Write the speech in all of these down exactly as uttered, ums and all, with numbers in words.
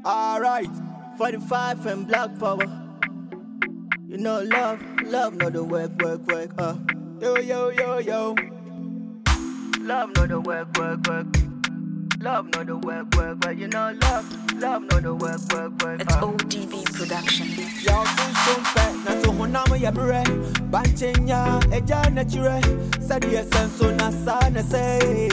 Alright, forty-five and Black Power. You know love, love know the work, work, work, uh. Yo, yo, yo, yo. Love know the work, work, work. Love know the work, work, work. You know love, love know the work, work, work, uh. It's O D B production. Y'all soon soon pet, na so honama ya bre. Banchenya, eja nature. Sadi esenso na sa na say.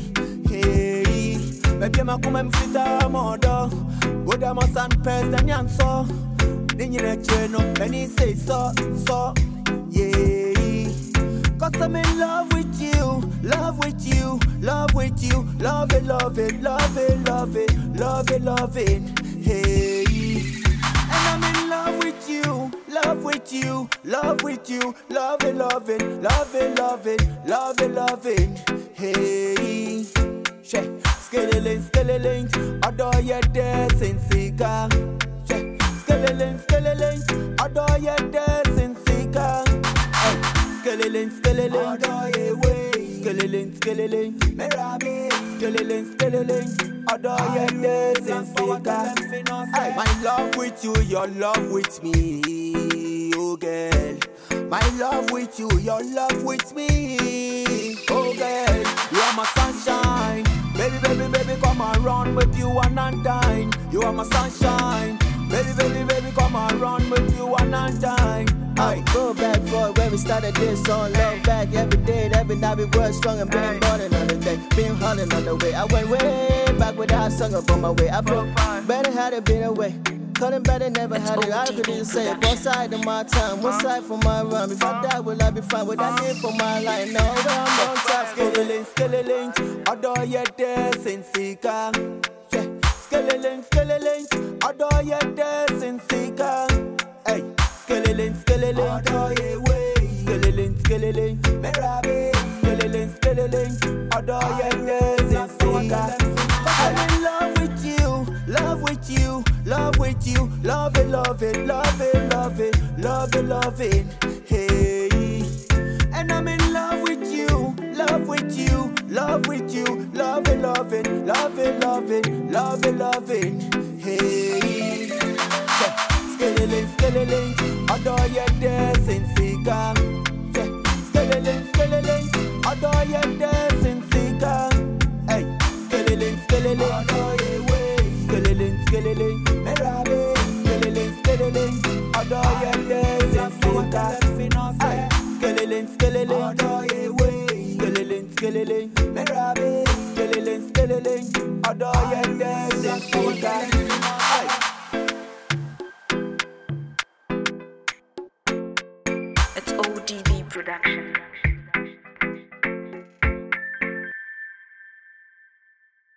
Hey, baby makuma mfita modo. Goda mo san pes na nyanso. Ninyi na cheno, many say so, so, yeah. Cause I'm in love with you, love with you, love with you, love it, love it, love it, love it, love it, love it, hey. And I'm in love with you, love with you, love with you, love it, love it, love it, love it, love it, love it, hey. She, skeleling, skeleling, adore your dancing sika. She, skeleling, skeleling, adore your dancing sika. Skeleling, skeleling, adore your way. Skeleling, skeleling, merabe. Skeleling, skeleling, adore your dancing sika. My love with you, your love with me, oh girl. My love with you, your love with me, oh girl. You are my sunshine. Baby, baby, baby, come around with you one and dine. You are my sunshine. Baby, baby, baby, come around with you one and dine. I go back for where we started this song. Love back every day, every night we were strong and been born another day. Been hunting on the way. I went way back with that song up on my way. I feel better had it been away. Couldn't better, never It's had it. I could even say it. Both sides of my time, one side for my run. If I die, will I be fine? What I need for my life? No, but I'm on top. Skeleling, skeleling, adore your dancing sika. Skeleling, skeleling, adore your dancing sika. Hey, skeleling, skeleling, adore your way. Skeleling, skeleling, merabe. Skeleling, skeleling, adore your dancing sika. I'm in love with you, love with you, love with you, love it, love it, love it, love it, love it, love it, hey. And I'm in love with you, love with you, love with you, love it, love it, love it, love it, love it, love it, hey. Skeleling, skeleling, adore your dancing sika. Skeleling, skeleling, adore your dancing sika. Hey, skeleling, skeleling, adore your way. Skeleling, skeleling, merabe. Skeleling, skeleling, adore your dancing sika. Hey, skeleling, skeleling, adore your way. Skeleling, skeleling, merabe. Skeleling, skeleling, adore your dancing sika. Hey. It's O D B production.